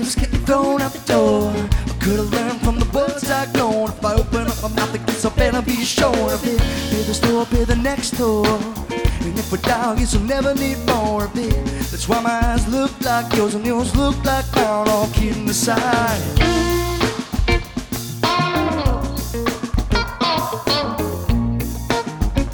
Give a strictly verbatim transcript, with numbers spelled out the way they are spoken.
just getting thrown out the door. I could've learned from the words I've grown. If I open up my mouth, I guess I better be sure of it. Pay the store, pay the next door. And if we're down, guess I'll never need more of it. That's why my eyes look like yours and yours look like mine. All kidding aside,